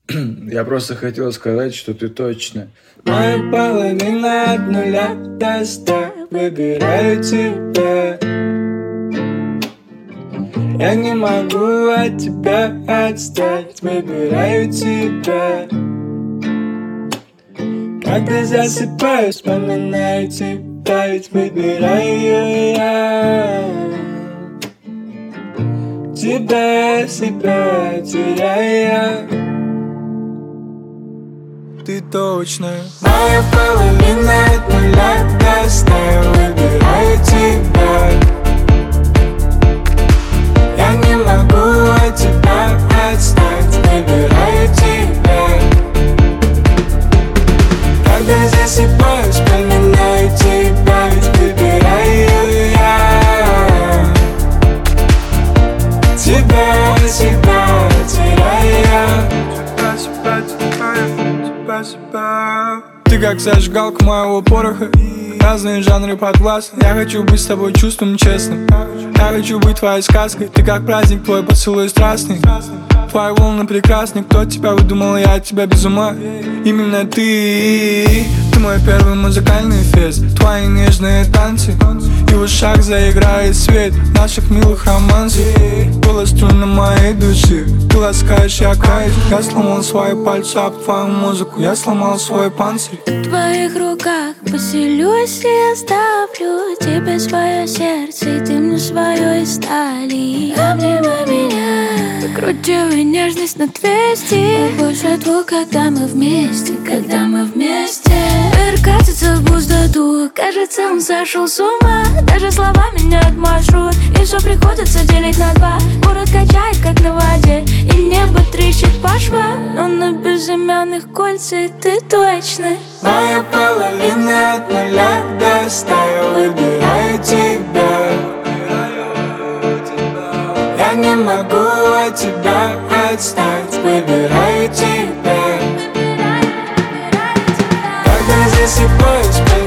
Я просто хотел сказать, что ты точно моя половина от нуля до 100. Выбираю тебя. Я не могу от тебя отстать. Выбираю тебя. Когда засыпаю, вспоминаю тебя. Ведь выбираю я тебя, себя теряя. Ты точно моя половина от нуля до 100. Выбираю тебя. Я не могу от тебя отстать. Выбираю тебя. Когда засыпаю, вспоминаю тебя. Ведь выбираю я тебя, себя теряя. Ты как зажигалка моего пороха. Разные жанры под глаз. Я хочу быть с тобой чувством честным. Я хочу быть твоей сказкой. Ты как праздник, твой поцелуй страстный. Твои волны прекрасны. Кто тебя выдумал, я от тебя без ума. Именно ты. Ты мой первый музыкальный фест. Твои нежные танцы. И в ушах заиграет свет наших милых романсов. Голос струны моей души. Ты ласкаешь, я каюсь. Я сломал свои пальцы об твою музыку. Я сломал свой панцирь. В твоих руках поселюсь и оставлю тебе свое сердце. И ты мне свое из стали. Обнимай меня, крутивая нежность на 200. Больше двух, когда мы вместе. Когда мы вместе. Мир катится в пустоту. Кажется, он сошел с ума. Даже слова меняют маршрут. И все приходится делить на два. Город качает, как на воде. И небо трещит по швам. Но на безымянных кольцах ты точно моя половина от нуля до 100. Выбираю тебя. Я не могу от тебя отстать. Выбираю тебя. Когда засыпаю,